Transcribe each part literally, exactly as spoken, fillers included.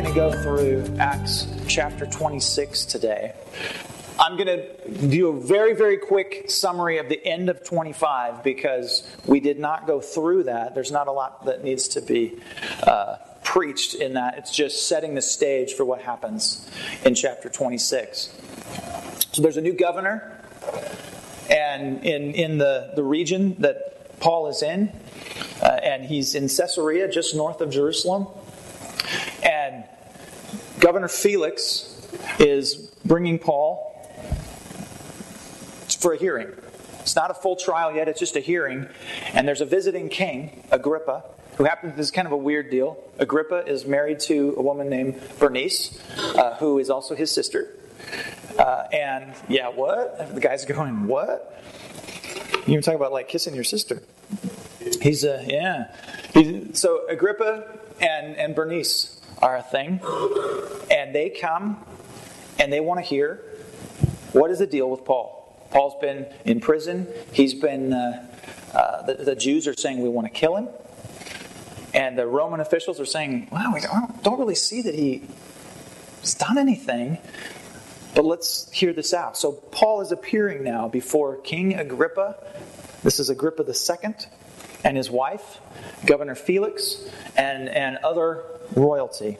going to go through Acts chapter twenty-six today. I'm going to do a very, very quick summary of the end of twenty-five because we did not go through that. There's not a lot that needs to be uh, preached in that. It's just setting the stage for what happens in chapter twenty-six. So there's a new governor and in, in the, the region that Paul is in. Uh, and he's in Caesarea, just north of Jerusalem. And Governor Felix is bringing Paul for a hearing. It's not a full trial yet, it's just a hearing. And there's a visiting king, Agrippa, who happens, this is kind of a weird deal. Agrippa is married to a woman named Bernice, uh, who is also his sister. Uh, and, yeah, what? The guy's going, what? You even talk about, like, kissing your sister. He's a, yeah. He's, so Agrippa and, and Bernice are a thing. And they come and they want to hear, what is the deal with Paul? Paul's been in prison. He's been, uh, uh, the, the Jews are saying we want to kill him. And the Roman officials are saying, wow, we don't, don't really see that he's done anything. But let's hear this out. So Paul is appearing now before King Agrippa. This is Agrippa the Second and his wife, Governor Felix, and, and other royalty.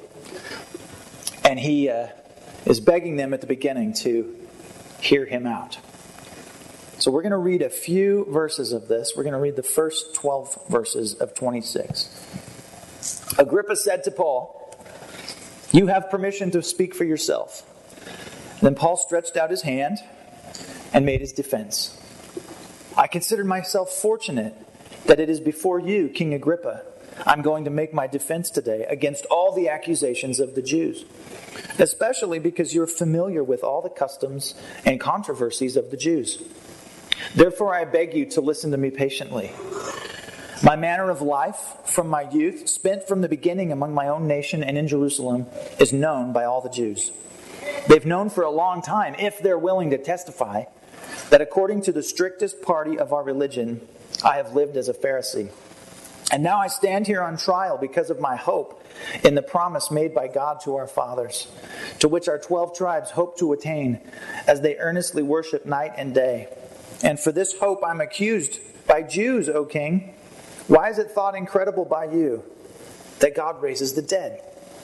And he uh, is begging them at the beginning to hear him out. So we're going to read a few verses of this. We're going to read the first twelve verses of twenty-six. Agrippa said to Paul, "You have permission to speak for yourself." Then Paul stretched out his hand and made his defense. "I consider myself fortunate that it is before you, King Agrippa, I'm going to make my defense today against all the accusations of the Jews, especially because you're familiar with all the customs and controversies of the Jews. Therefore, I beg you to listen to me patiently. My manner of life from my youth, spent from the beginning among my own nation and in Jerusalem, is known by all the Jews. They've known for a long time, if they're willing to testify, that according to the strictest party of our religion, I have lived as a Pharisee. And now I stand here on trial because of my hope in the promise made by God to our fathers, to which our twelve tribes hope to attain as they earnestly worship night and day. And for this hope I'm accused by Jews, O king. Why is it thought incredible by you that God raises the dead?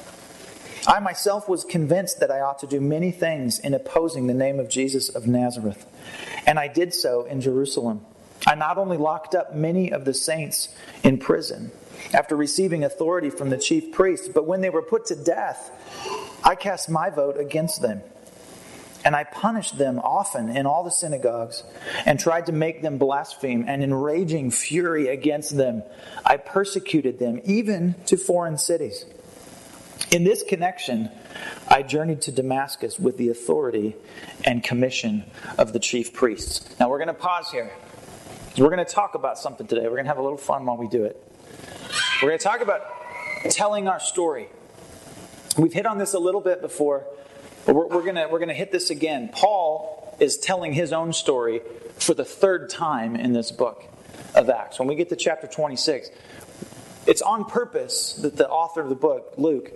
I myself was convinced that I ought to do many things in opposing the name of Jesus of Nazareth. And I did so in Jerusalem. I not only locked up many of the saints in prison after receiving authority from the chief priests, but when they were put to death, I cast my vote against them. And I punished them often in all the synagogues and tried to make them blaspheme, and in raging fury against them, I persecuted them even to foreign cities. In this connection, I journeyed to Damascus with the authority and commission of the chief priests." Now we're going to pause here. We're going to talk about something today. We're going to have a little fun while we do it. We're going to talk about telling our story. We've hit on this a little bit before, but we're, we're going to we're going to hit this again. Paul is telling his own story for the third time in this book of Acts. When we get to chapter twenty-six, it's on purpose that the author of the book, Luke,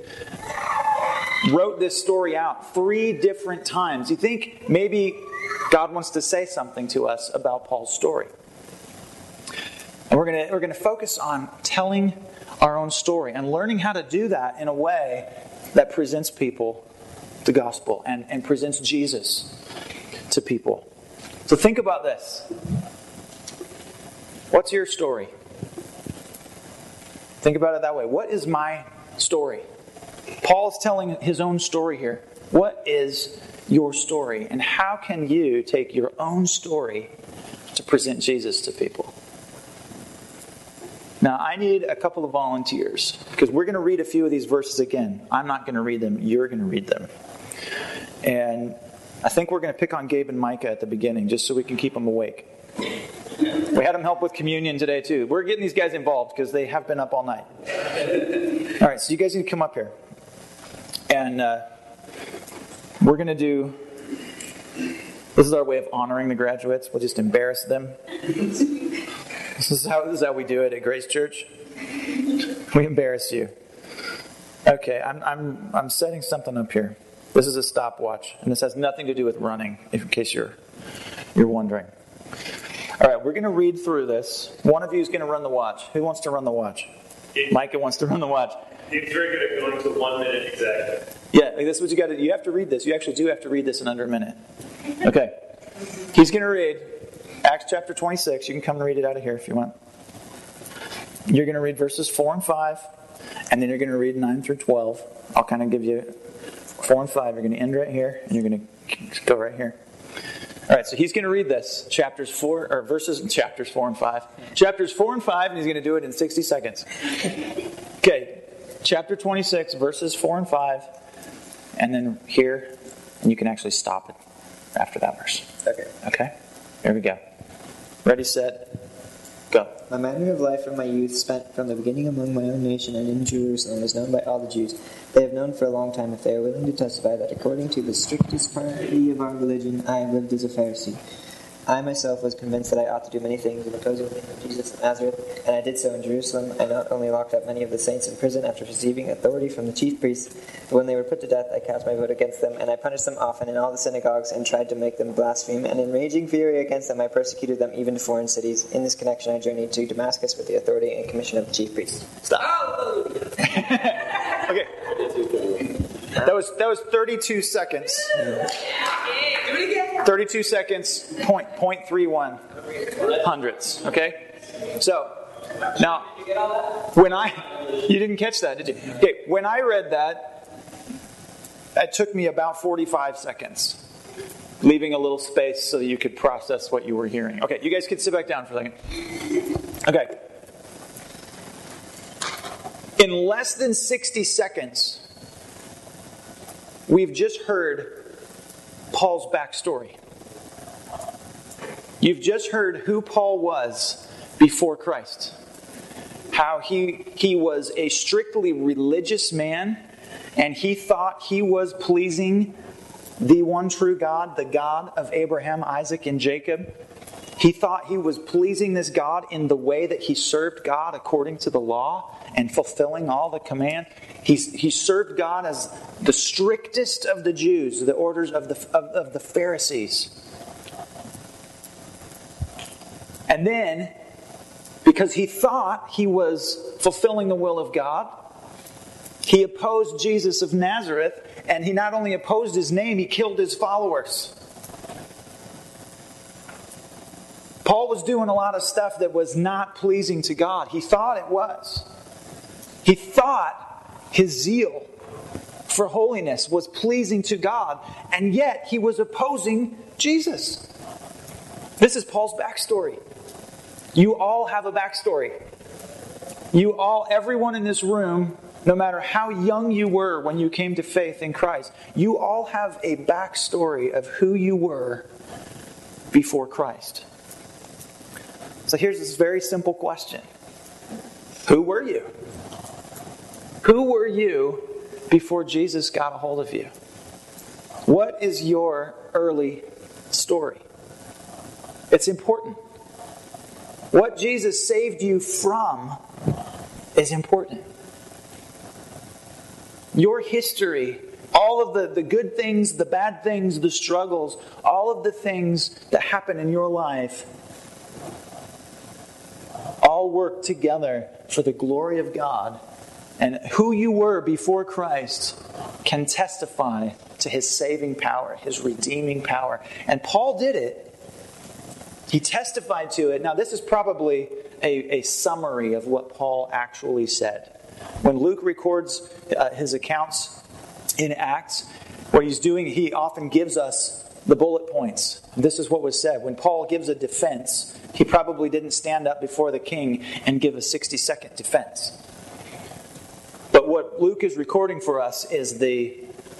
wrote this story out three different times. You think maybe God wants to say something to us about Paul's story. And we're going to we're going to focus on telling our own story and learning how to do that in a way that presents people the gospel and, and presents Jesus to people. So think about this. What's your story? Think about it that way. What is my story? Paul is telling his own story here. What is your story? And how can you take your own story to present Jesus to people? Now, I need a couple of volunteers because we're going to read a few of these verses again. I'm not going to read them. You're going to read them. And I think we're going to pick on Gabe and Micah at the beginning just so we can keep them awake. We had them help with communion today too. We're getting these guys involved because they have been up all night. All right, so you guys need to come up here. And uh, we're going to do... This is our way of honoring the graduates. We'll just embarrass them. This is how, this is how we do it at Grace Church. We embarrass you. Okay, I'm I'm I'm setting something up here. This is a stopwatch, and this has nothing to do with running, in case you're you're wondering. All right, we're going to read through this. One of you is going to run the watch. Who wants to run the watch? It, Micah wants to run the watch. It's very good at going to one minute exactly. Yeah, like this is what you got to do. You have to read this. You actually do have to read this in under a minute. Okay. He's going to read Acts chapter twenty-six. You can come and read it out of here if you want. You're going to read verses four and five, and then you're going to read nine through twelve. I'll kind of give you four and five. You're going to end right here, and you're going to go right here. All right, so he's going to read this, chapters four, or verses, chapters four and five. Chapters four and five, and he's going to do it in sixty seconds. Okay, chapter twenty-six, verses four and five, and then here, and you can actually stop it after that verse. Okay. Okay, here we go. Ready, set, go. My manner of life from my youth, spent from the beginning among my own nation and in Jerusalem, is known by all the Jews. They have known for a long time, if they are willing to testify, that according to the strictest party of our religion, I have lived as a Pharisee. I myself was convinced that I ought to do many things in opposing the name of Jesus of Nazareth, and I did so in Jerusalem. I not only locked up many of the saints in prison after receiving authority from the chief priests, but when they were put to death, I cast my vote against them, and I punished them often in all the synagogues and tried to make them blaspheme. And in raging fury against them, I persecuted them even to foreign cities. In this connection, I journeyed to Damascus with the authority and commission of the chief priests. Stop. Okay. That was that was thirty-two seconds. thirty-two seconds, point point three one hundredths. Okay? So now when I you didn't catch that, did you? Okay, when I read that, it took me about forty-five seconds. Leaving a little space so that you could process what you were hearing. Okay, you guys can sit back down for a second. Okay. In less than sixty seconds, we've just heard Paul's backstory. You've just heard who Paul was before Christ. How he, he was a strictly religious man, and he thought he was pleasing the one true God, the God of Abraham, Isaac, and Jacob. He thought he was pleasing this God in the way that he served God according to the law and fulfilling all the command. He, he served God as the strictest of the Jews, the orders of the, of, of the Pharisees. And then, because he thought he was fulfilling the will of God, he opposed Jesus of Nazareth, and he not only opposed his name, he killed his followers. Paul was doing a lot of stuff that was not pleasing to God. He thought it was. He thought his zeal for holiness was pleasing to God, and yet he was opposing Jesus. This is Paul's backstory. You all have a backstory. You all, everyone in this room, no matter how young you were when you came to faith in Christ, you all have a backstory of who you were before Christ. So here's this very simple question. Who were you? Who were you before Jesus got a hold of you? What is your early story? It's important. What Jesus saved you from is important. Your history, all of the, the good things, the bad things, the struggles, all of the things that happen in your life all work together for the glory of God. And who you were before Christ can testify to His saving power, His redeeming power. And Paul did it. He testified to it. Now, this is probably a, a summary of what Paul actually said. When Luke records uh, his accounts in Acts, what he's doing, he often gives us the bullet points. This is what was said. When Paul gives a defense, he probably didn't stand up before the king and give a sixty-second defense. But what Luke is recording for us is the,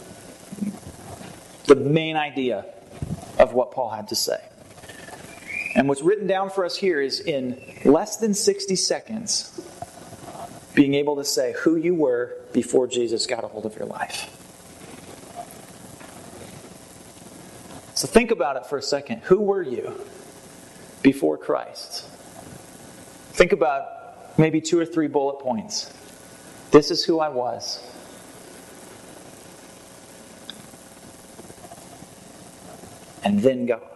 the main idea of what Paul had to say. And what's written down for us here is in less than sixty seconds, being able to say who you were before Jesus got a hold of your life. So think about it for a second. Who were you before Christ? Think about maybe two or three bullet points. This is who I was. and then God.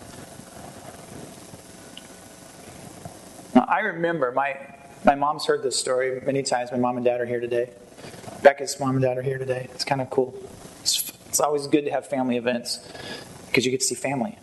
Now, I remember, my, my mom's heard this story many times. My mom and dad are here today. Becca's mom and dad are here today. It's kind of cool. It's, it's always good to have family events because you get to see family.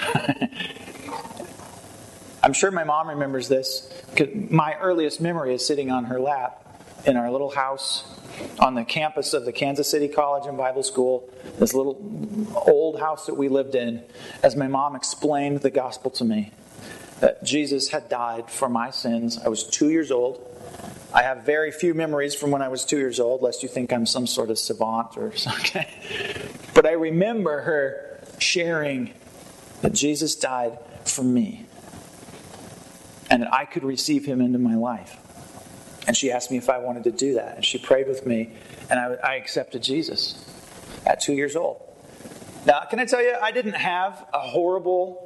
I'm sure my mom remembers this because my earliest memory is sitting on her lap in our little house on the campus of the Kansas City College and Bible School, this little old house that we lived in, as my mom explained the gospel to me. That Jesus had died for my sins. I was two years old. I have very few memories from when I was two years old, lest you think I'm some sort of savant or something. But I remember her sharing that Jesus died for me and that I could receive him into my life. And she asked me if I wanted to do that. And she prayed with me, and I, I accepted Jesus at two years old. Now, can I tell you, I didn't have a horrible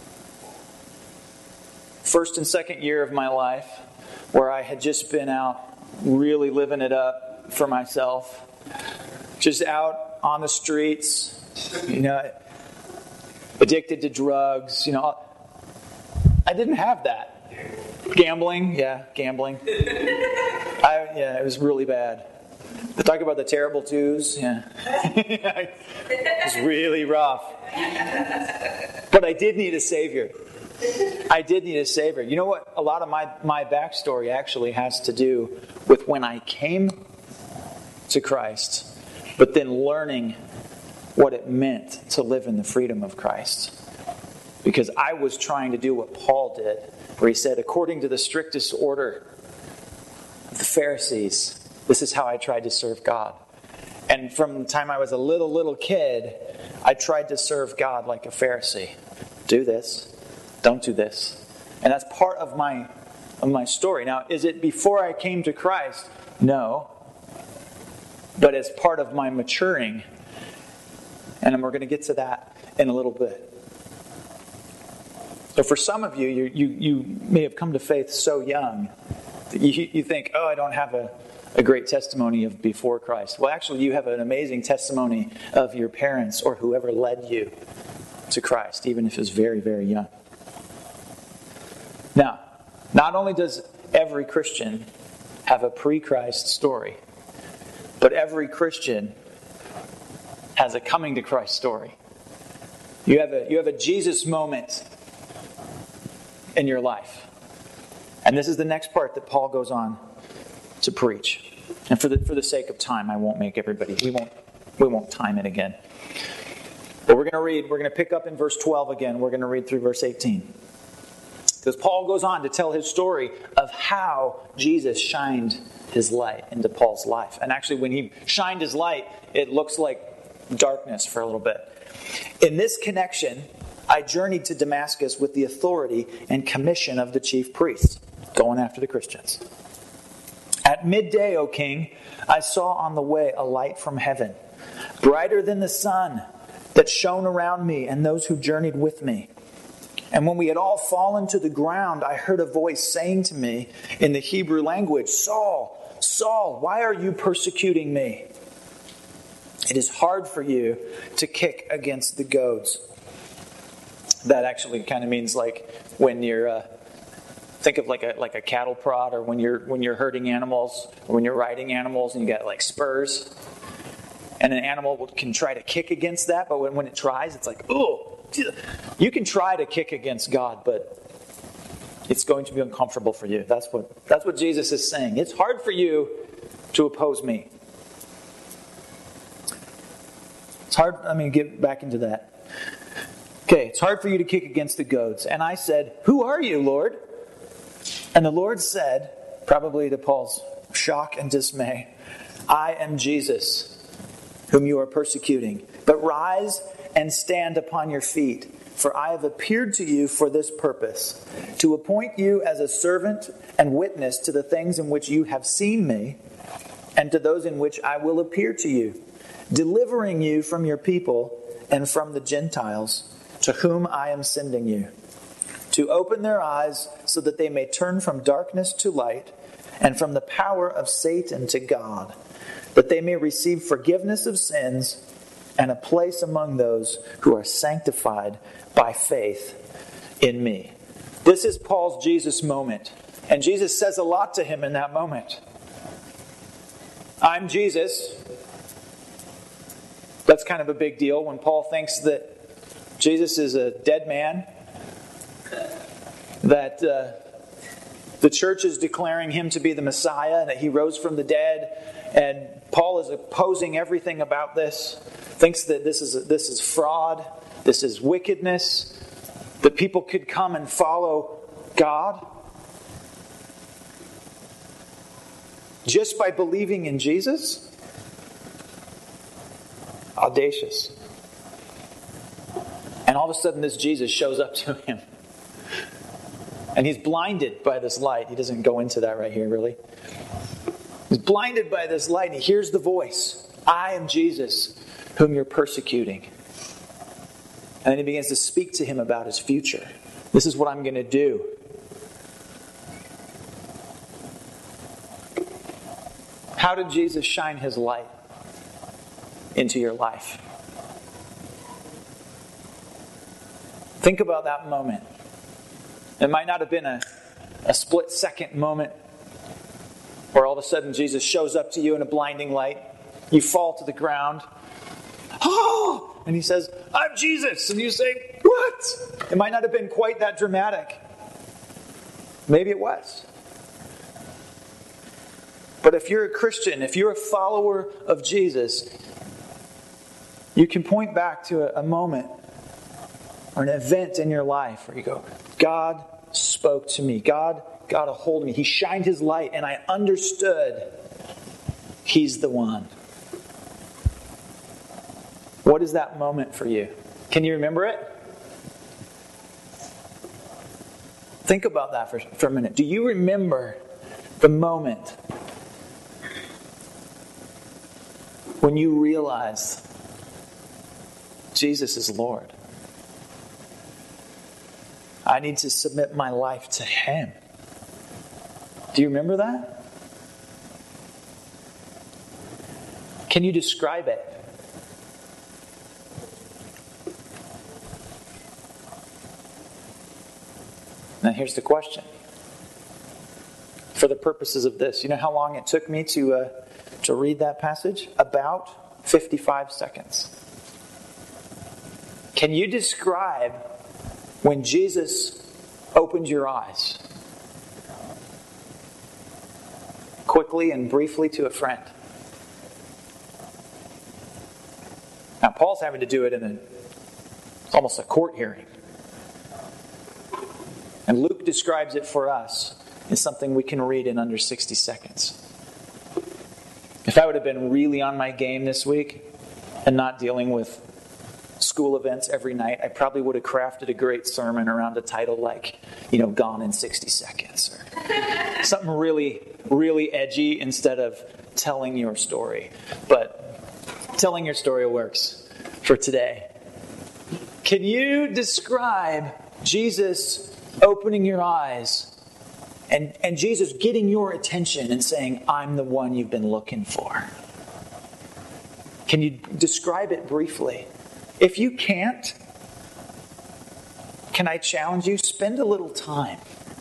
first and second year of my life where I had just been out really living it up for myself. Just out on the streets, you know, addicted to drugs, you know. I didn't have that. Gambling, yeah, gambling. I, yeah, it was really bad. Talk about the terrible twos, yeah. It was really rough. But I did need a Savior. I did need a Savior. You know what? A lot of my, my backstory actually has to do with when I came to Christ, but then learning what it meant to live in the freedom of Christ. Because I was trying to do what Paul did, where he said, according to the strictest order of the Pharisees, this is how I tried to serve God. And from the time I was a little, little kid, I tried to serve God like a Pharisee. Do this. Don't do this. And that's part of my of my story. Now, is it before I came to Christ? No. But it's part of my maturing. And we're going to get to that in a little bit. So for some of you, you you, you may have come to faith so young that you, you think, oh, I don't have a, a great testimony of before Christ. Well, actually, you have an amazing testimony of your parents or whoever led you to Christ, even if it was very, very young. Now, not only does every Christian have a pre-Christ story, but every Christian has a coming to Christ story. You have a you have a Jesus moment in your life. And this is the next part that Paul goes on to preach. And for the for the sake of time, I won't make everybody we won't we won't time it again. But we're going to read, we're going to pick up in verse twelve again. We're going to read through verse eighteen. Because Paul goes on to tell his story of how Jesus shined his light into Paul's life. And actually, when he shined his light, it looks like darkness for a little bit. In this connection, I journeyed to Damascus with the authority and commission of the chief priests, going after the Christians. At midday, O king, I saw on the way a light from heaven, brighter than the sun, that shone around me and those who journeyed with me. And when we had all fallen to the ground, I heard a voice saying to me in the Hebrew language, Saul, Saul, why are you persecuting me? It is hard for you to kick against the goads. That actually kind of means like when you're, uh, think of like a like a cattle prod, or when you're when you're herding animals, or when you're riding animals and you got like spurs. And an animal can try to kick against that, but when, when it tries, it's like, oh. You can try to kick against God, but it's going to be uncomfortable for you. That's what that's what Jesus is saying. It's hard for you to oppose me. It's hard, I mean, get back into that. Okay, it's hard for you to kick against the goads. And I said, who are you, Lord? And the Lord said, probably to Paul's shock and dismay, I am Jesus, whom you are persecuting. But rise and stand upon your feet, for I have appeared to you for this purpose, to appoint you as a servant and witness to the things in which you have seen me, and to those in which I will appear to you, delivering you from your people and from the Gentiles, to whom I am sending you, to open their eyes so that they may turn from darkness to light, and from the power of Satan to God, that they may receive forgiveness of sins and a place among those who are sanctified by faith in me. This is Paul's Jesus moment. And Jesus says a lot to him in that moment. I'm Jesus. That's kind of a big deal when Paul thinks that Jesus is a dead man, that uh, the church is declaring him to be the Messiah, and that he rose from the dead. And Paul is opposing everything about this, thinks that this is this is fraud, this is wickedness, that people could come and follow God just by believing in Jesus. Audacious. And all of a sudden this Jesus shows up to him. And he's blinded by this light. He doesn't go into that right here, really. He's blinded by this light, and he hears the voice. I am Jesus, whom you're persecuting. And then he begins to speak to him about his future. This is what I'm going to do. How did Jesus shine his light into your life? Think about that moment. It might not have been a, a split second moment where all of a sudden Jesus shows up to you in a blinding light. You fall to the ground. Oh! And he says, I'm Jesus. And you say, what? It might not have been quite that dramatic. Maybe it was. But if you're a Christian, if you're a follower of Jesus, you can point back to a, a moment or an event in your life where you go, God spoke to me. God got a hold of me. He shined his light and I understood he's the one. What is that moment for you? Can you remember it? Think about that for, for a minute. Do you remember the moment when you realized Jesus is Lord? I need to submit my life to him. Do you remember that? Can you describe it? Now here's the question. For the purposes of this, you know how long it took me to uh, to read that passage? About fifty-five seconds. Can you describe when Jesus opened your eyes? Quickly and briefly to a friend. Now Paul's having to do it in a, it's almost a court hearing. And Luke describes it for us as something we can read in under sixty seconds. If I would have been really on my game this week and not dealing with school events every night, I probably would have crafted a great sermon around a title like, you know, Gone in sixty seconds. Or something really, really edgy instead of telling your story. But telling your story works for today. Can you describe Jesus opening your eyes and, and Jesus getting your attention and saying, I'm the one you've been looking for? Can you describe it briefly? If you can't, can I challenge you? Spend a little time.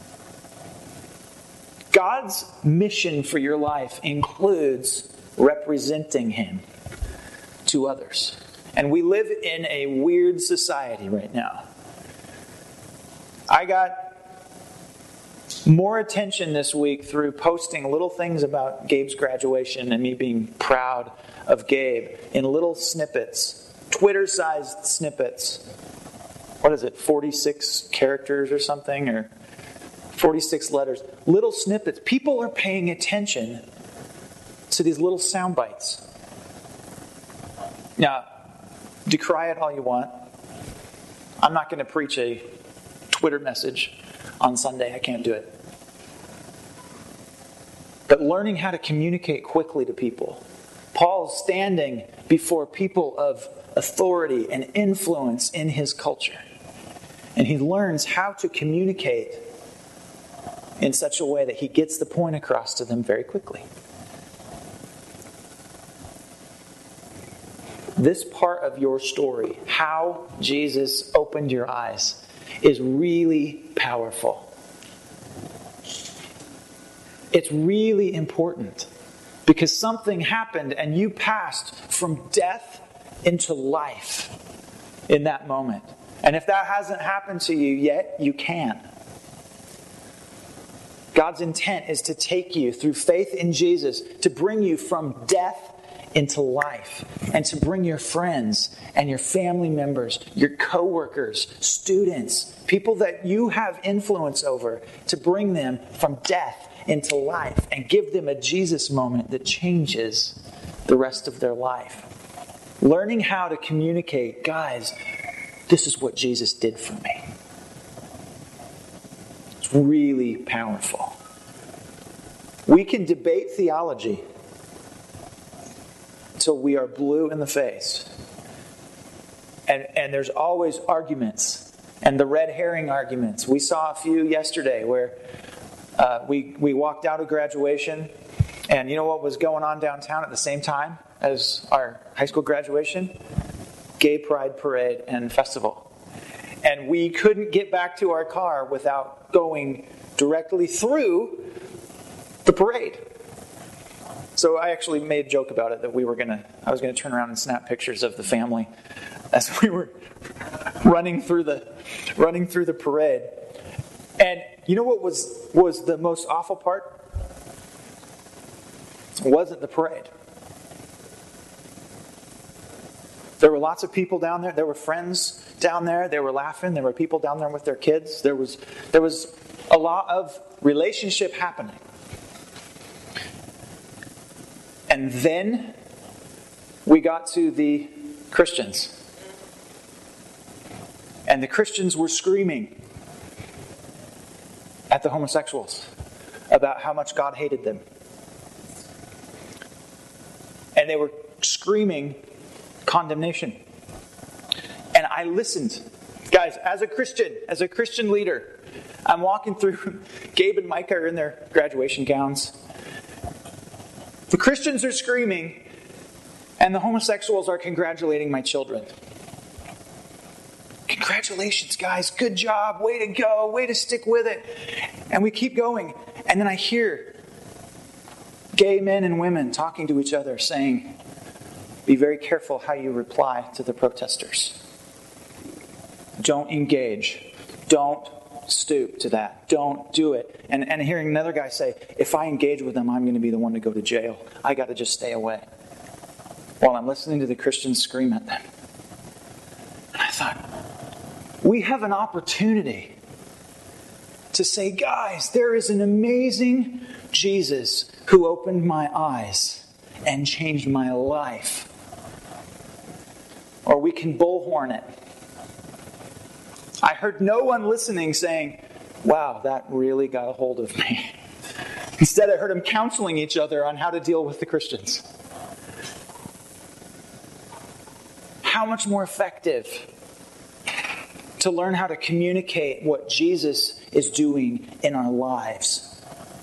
God's mission for your life includes representing him to others. And we live in a weird society right now. I got more attention this week through posting little things about Gabe's graduation and me being proud of Gabe in little snippets, Twitter-sized snippets. What is it, forty-six characters or something? Or forty-six letters. Little snippets. People are paying attention to these little sound bites. Now, decry it all you want. I'm not going to preach a Twitter message on Sunday. I can't do it. But learning how to communicate quickly to people. Paul's standing before people of authority and influence in his culture. And he learns how to communicate in such a way that he gets the point across to them very quickly. this part of your story, how Jesus opened your eyes, is really powerful. It's really important because something happened and you passed from death into life in that moment. And if that hasn't happened to you yet, you can. God's intent is to take you through faith in Jesus, to bring you from death into life, and to bring your friends and your family members, your coworkers, students, people that you have influence over, to bring them from death into life and give them a Jesus moment that changes the rest of their life. Learning how to communicate, guys, this is what Jesus did for me. It's really powerful. We can debate theology until we are blue in the face. And, and there's always arguments. And the red herring arguments. We saw a few yesterday where uh, we, we walked out of graduation. And you know what was going on downtown at the same time as our high school graduation? Gay Pride Parade and Festival. And we couldn't get back to our car without going directly through the parade. So I actually made a joke about it that we were gonna I was gonna turn around and snap pictures of the family as we were running through the running through the parade. And you know what was was the most awful part? It wasn't the parade. There were lots of people down there. There were friends down there. They were laughing. There were people down there with their kids. There was there was a lot of relationship happening. And then we got to the Christians. And the Christians were screaming at the homosexuals about how much God hated them. And they were screaming condemnation. And I listened. Guys, as a Christian, as a Christian leader, I'm walking through. Gabe and Micah are in their graduation gowns. The Christians are screaming, and the homosexuals are congratulating my children. Congratulations, guys. Good job. Way to go. Way to stick with it. And we keep going. And then I hear gay men and women talking to each other saying, be very careful how you reply to the protesters. Don't engage. Don't stoop to that. Don't do it. And, and hearing another guy say, if I engage with them, I'm going to be the one to go to jail. I got to just stay away. While I'm listening to the Christians scream at them. And I thought, we have an opportunity to say, guys, there is an amazing Jesus who opened my eyes and changed my life. Or we can bullhorn it. I heard no one listening saying, wow, that really got a hold of me. Instead, I heard them counseling each other on how to deal with the Christians. How much more effective to learn how to communicate what Jesus is doing in our lives.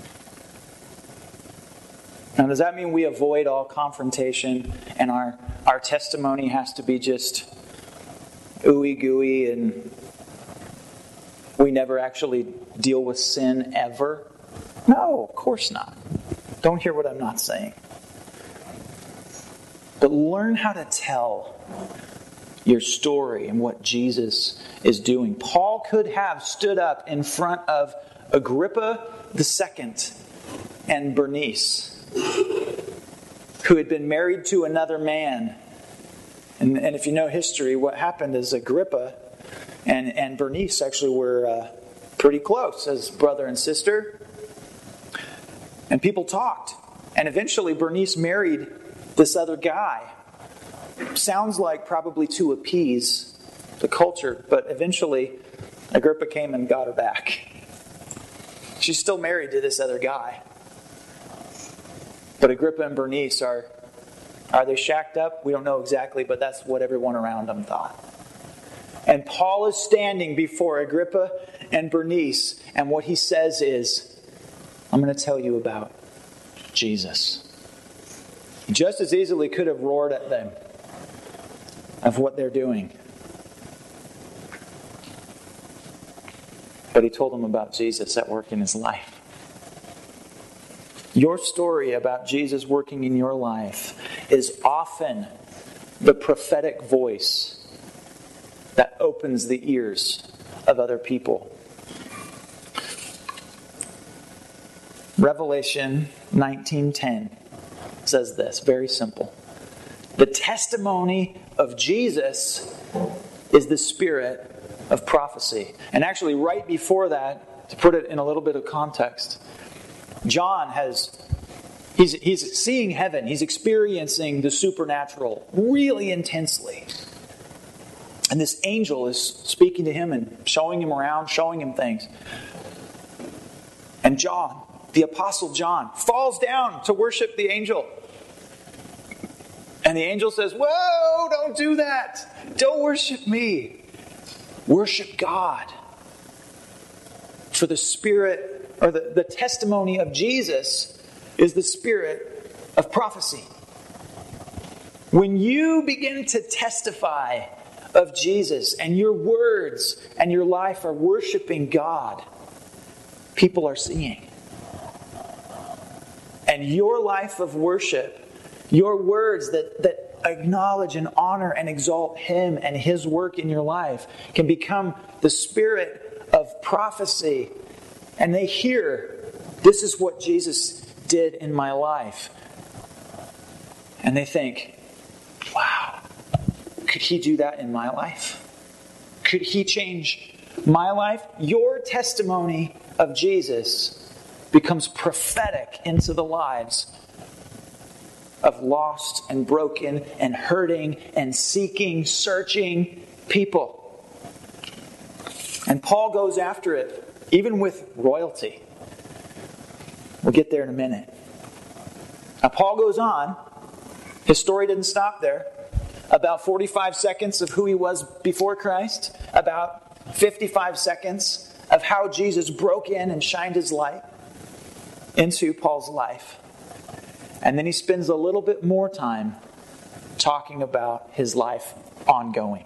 Now, does that mean we avoid all confrontation and our, our testimony has to be just ooey gooey and we never actually deal with sin ever? No, of course not. Don't hear what I'm not saying. But learn how to tell your story and what Jesus is doing. Paul could have stood up in front of Agrippa the Second and Bernice, who had been married to another man. And, and if you know history, what happened is Agrippa and, and Bernice actually were uh, pretty close as brother and sister. And people talked. And eventually Bernice married this other guy. Sounds like probably to appease the culture, but eventually Agrippa came and got her back. She's still married to this other guy. But Agrippa and Bernice are, are they shacked up? We don't know exactly, but that's what everyone around them thought. And Paul is standing before Agrippa and Bernice, and what he says is, I'm going to tell you about Jesus. He just as easily could have roared at them. of what they're doing. But he told them about Jesus at work in his life. Your story about Jesus working in your life is often the prophetic voice that opens the ears of other people. Revelation nineteen ten says this, very simple. The testimony of Jesus is the spirit of prophecy. And actually, right before that, to put it in a little bit of context, John has, he's, he's seeing heaven. He's experiencing the supernatural really intensely. And this angel is speaking to him and showing him around, showing him things. And John, the Apostle John, falls down to worship the angel. And the angel says, whoa, don't do that. Don't worship me. Worship God. For the spirit, or the, the testimony of Jesus is the spirit of prophecy. When you begin to testify of Jesus and your words and your life are worshiping God, people are seeing. And your life of worship, your words that, that acknowledge and honor and exalt Him and His work in your life can become the spirit of prophecy. And they hear, this is what Jesus did in my life. And they think, wow, could He do that in my life? Could He change my life? Your testimony of Jesus becomes prophetic into the lives of lost and broken and hurting and seeking, searching people. And Paul goes after it, even with royalty. We'll get there in a minute. Now, Paul goes on. His story didn't stop there. About forty-five seconds of who he was before Christ. About fifty-five seconds of how Jesus broke in and shined His light into Paul's life. And then he spends a little bit more time talking about his life ongoing.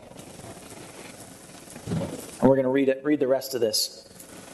And we're going to read it, read the rest of this.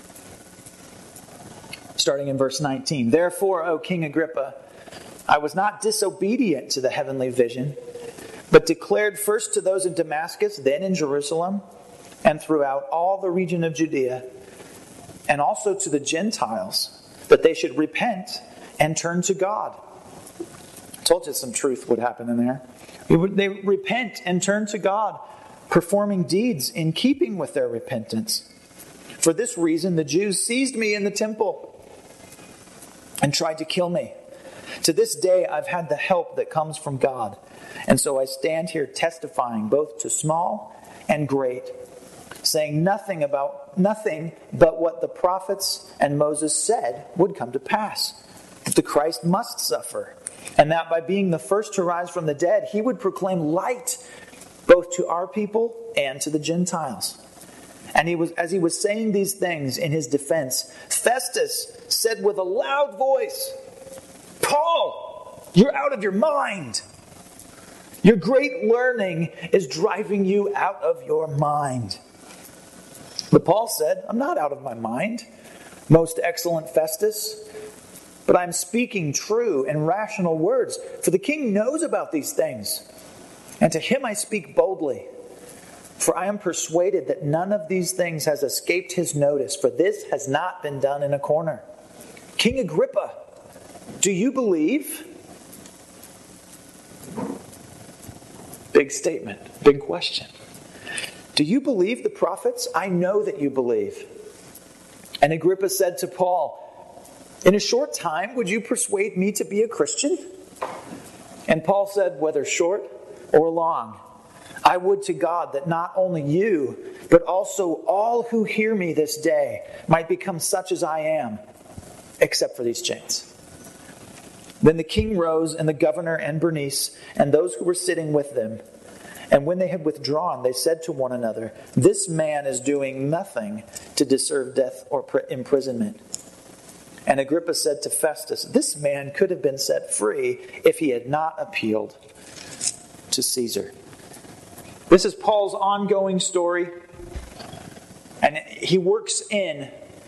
Starting in verse nineteen. Therefore, O King Agrippa, I was not disobedient to the heavenly vision, but declared first to those in Damascus, then in Jerusalem, and throughout all the region of Judea, and also to the Gentiles, that they should repent and turn to God. I told you some truth would happen in there. They repent and turn to God, performing deeds in keeping with their repentance. For this reason, the Jews seized me in the temple and tried to kill me. To this day, I've had the help that comes from God. And so I stand here testifying both to small and great, saying nothing about nothing but what the prophets and Moses said would come to pass. That the Christ must suffer, and that by being the first to rise from the dead, He would proclaim light both to our people and to the Gentiles. And he was, as he was saying these things in his defense, Festus said with a loud voice, Paul, you're out of your mind. Your great learning is driving you out of your mind. But Paul said, I'm not out of my mind, most excellent Festus, but I'm speaking true and rational words, for the king knows about these things, and to him I speak boldly. For I am persuaded that none of these things has escaped his notice, for this has not been done in a corner. King Agrippa, do you believe? Big statement, big question. Do you believe the prophets? I know that you believe. And Agrippa said to Paul, in a short time, would you persuade me to be a Christian? And Paul said, whether short or long, I would to God that not only you, but also all who hear me this day might become such as I am, except for these chains. Then the king rose, and the governor and Bernice, and those who were sitting with them. And when they had withdrawn, they said to one another, this man is doing nothing to deserve death or imprisonment. And Agrippa said to Festus, this man could have been set free if he had not appealed to Caesar. This is Paul's ongoing story. And he works in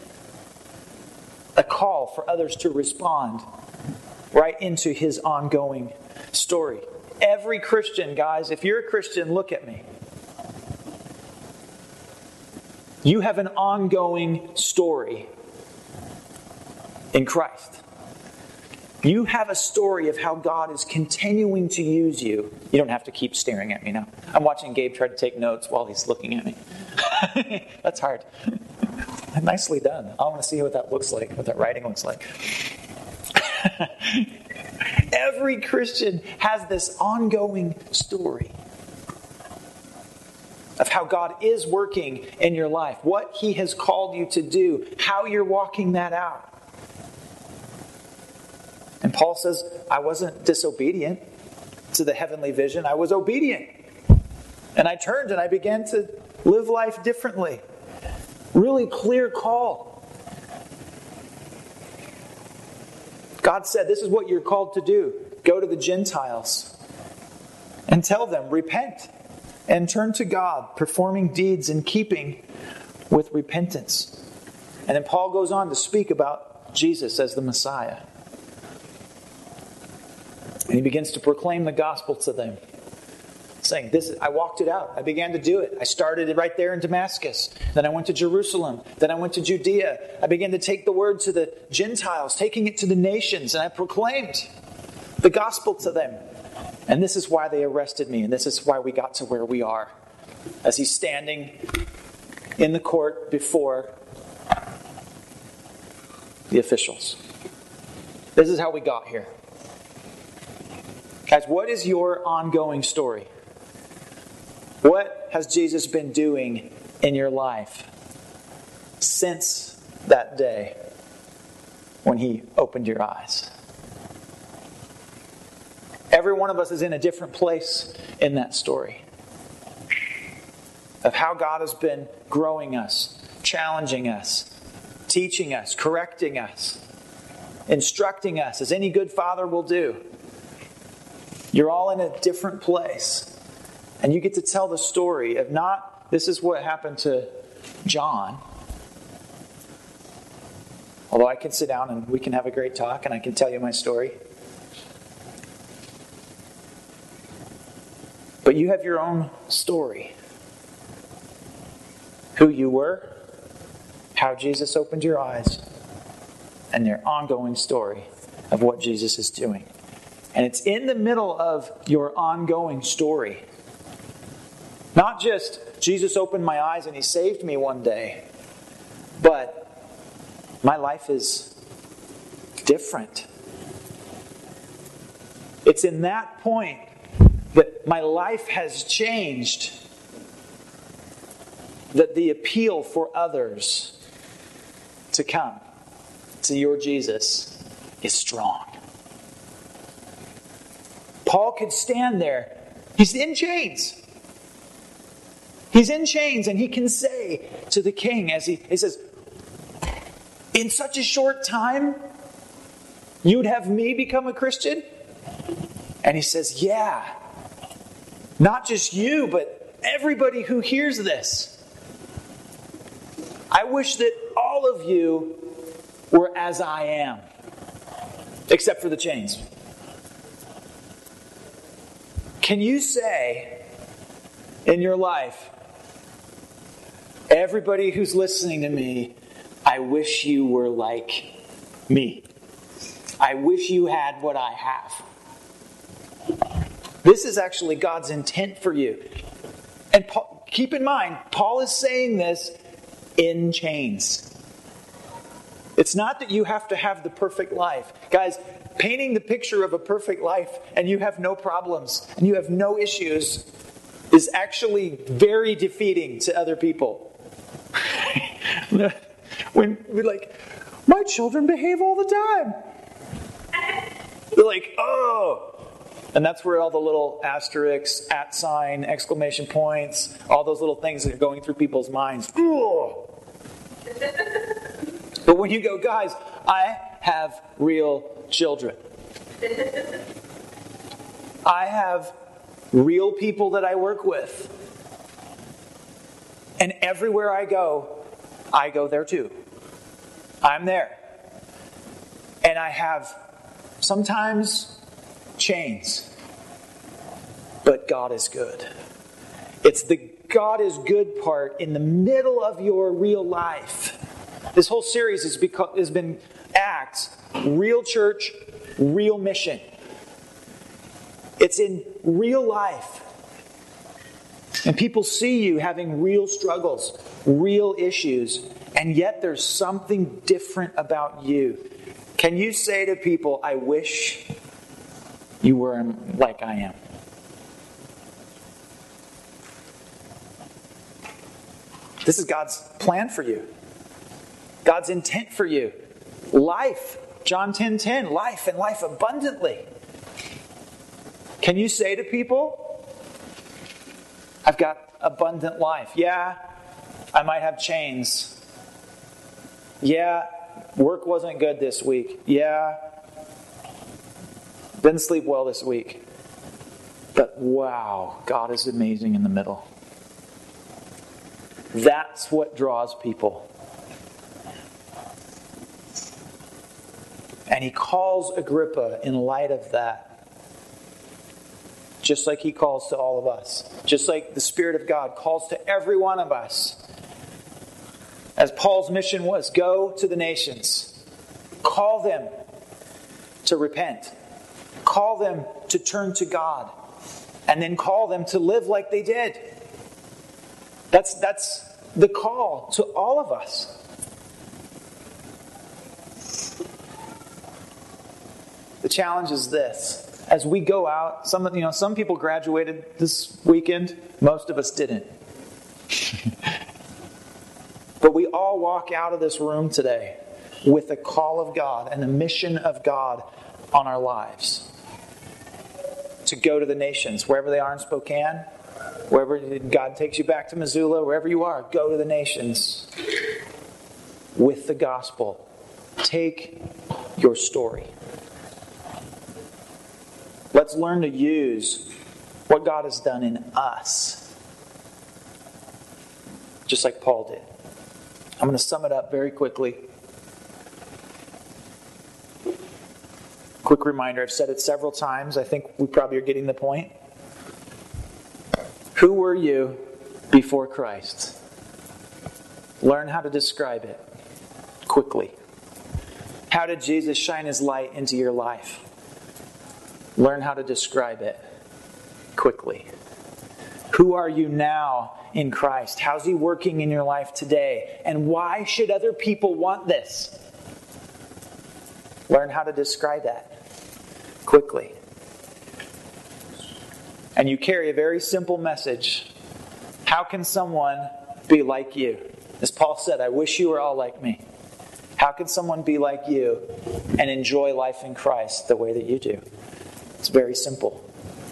a call for others to respond right into his ongoing story. Every Christian, guys, if you're a Christian, look at me. You have an ongoing story in Christ. You have a story of how God is continuing to use you. You don't have to keep staring at me now. I'm watching Gabe try to take notes while he's looking at me. That's hard. Nicely done. I want to see what that looks like, what that writing looks like. Every Christian has this ongoing story of how God is working in your life, what He has called you to do, how you're walking that out. And Paul says, I wasn't disobedient to the heavenly vision. I was obedient. And I turned and I began to live life differently. Really clear call. God said, this is what you're called to do. Go to the Gentiles and tell them, repent and turn to God, performing deeds in keeping with repentance. And then Paul goes on to speak about Jesus as the Messiah. And he begins to proclaim the gospel to them, saying, "This I walked it out. I began to do it. I started it right there in Damascus. Then I went to Jerusalem. Then I went to Judea. I began to take the word to the Gentiles, taking it to the nations, and I proclaimed the gospel to them. And this is why they arrested me, and this is why we got to where we are." As he's standing in the court before the officials. This is how we got here. Guys, what is your ongoing story? What has Jesus been doing in your life since that day when He opened your eyes? Every one of us is in a different place in that story of how God has been growing us, challenging us, teaching us, correcting us, instructing us, as any good father will do. You're all in a different place. And you get to tell the story of not, this is what happened to John. Although I can sit down and we can have a great talk and I can tell you my story. But you have your own story. Who you were, how Jesus opened your eyes, and your ongoing story of what Jesus is doing. And it's in the middle of your ongoing story. Not just, Jesus opened my eyes and He saved me one day. But my life is different. It's in that point that my life has changed, that the appeal for others to come to your Jesus is strong. Paul could stand there. He's in chains. He's in chains and he can say to the king as he, he says, in such a short time, you'd have me become a Christian? And he says, yeah. Not just you, but everybody who hears this. I wish that all of you were as I am. Except for the chains. Can you say in your life, everybody who's listening to me, I wish you were like me. I wish you had what I have. This is actually God's intent for you. And Paul, keep in mind, Paul is saying this in chains. It's not that you have to have the perfect life. Guys, painting the picture of a perfect life and you have no problems and you have no issues is actually very defeating to other people. When we're like, my children behave all the time. They're like, oh. And that's where all the little asterisks, at sign, exclamation points, all those little things that are going through people's minds. Ugh. But when you go, guys, I have real children. I have real people that I work with. And everywhere I go, I go there too. I'm there. And I have sometimes chains. But God is good. It's the God is good part in the middle of your real life. This whole series has, become, has been Acts, real church, real mission. It's in real life. And people see you having real struggles, real issues, and yet there's something different about you. Can you say to people, I wish you were like I am? This is God's plan for you. God's intent for you. Life. John ten ten, life and life abundantly. Can you say to people, I've got abundant life. Yeah, I might have chains. Yeah, work wasn't good this week. Yeah, didn't sleep well this week. But wow, God is amazing in the middle. That's what draws people. And he calls Agrippa in light of that. Just like he calls to all of us. Just like the Spirit of God calls to every one of us. As Paul's mission was, go to the nations. Call them to repent. Call them to turn to God. And then call them to live like they did. That's, that's the call to all of us. The challenge is this. As we go out, some you know, some people graduated this weekend. Most of us didn't. But we all walk out of this room today with the call of God and the mission of God on our lives. To go to the nations, wherever they are in Spokane, wherever God takes you back to Missoula, wherever you are, go to the nations with the gospel. Take your story. Let's learn to use what God has done in us. Just like Paul did. I'm going to sum it up very quickly. Quick reminder, I've said it several times. I think we probably are getting the point. Who were you before Christ? Learn how to describe it quickly. How did Jesus shine his light into your life? Learn how to describe it quickly. Who are you now in Christ? How's he working in your life today? And why should other people want this? Learn how to describe that quickly. And you carry a very simple message. How can someone be like you? As Paul said, I wish you were all like me. How can someone be like you and enjoy life in Christ the way that you do? It's very simple.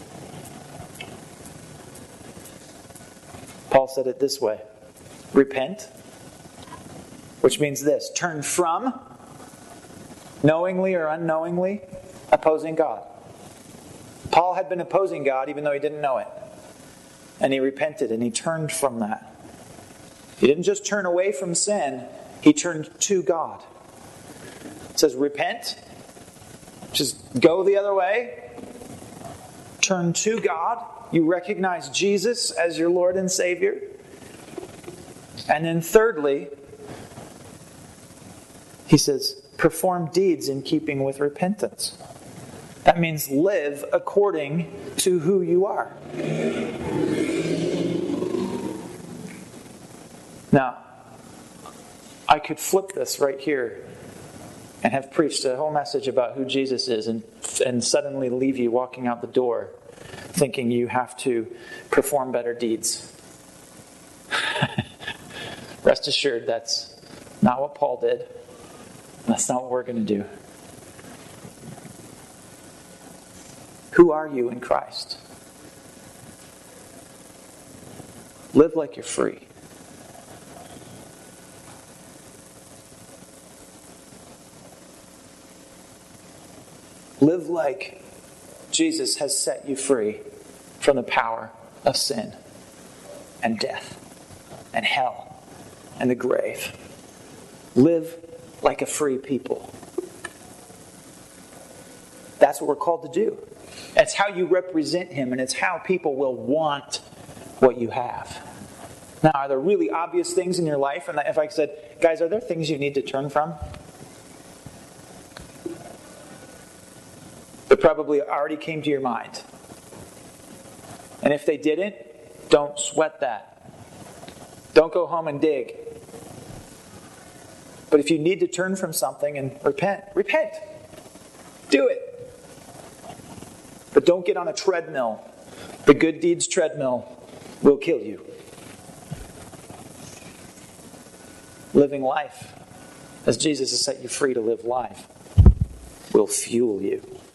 Paul said it this way. Repent, which means this. Turn from, knowingly or unknowingly, opposing God. Paul had been opposing God even though he didn't know it. And he repented and he turned from that. He didn't just turn away from sin, he turned to God. It says repent, just go the other way. Turn to God. You recognize Jesus as your Lord and Savior. And then thirdly, he says, perform deeds in keeping with repentance. That means live according to who you are. Now, I could flip this right here and have preached a whole message about who Jesus is and, and suddenly leave you walking out the door thinking you have to perform better deeds. Rest assured, that's not what Paul did. That's not what we're going to do. Who are you in Christ? Live like you're free. Live like Jesus has set you free from the power of sin and death. and hell and the grave. Live like a free people. That's what we're called to do. That's how you represent Him, and it's how people will want what you have. Now, are there really obvious things in your life? And if I said, guys, are there things you need to turn from? That probably already came to your mind. And if they didn't, don't sweat that. Don't go home and dig. But if you need to turn from something and repent, repent. Do it. But don't get on a treadmill. The good deeds treadmill will kill you. Living life, as Jesus has set you free to live life, will fuel you.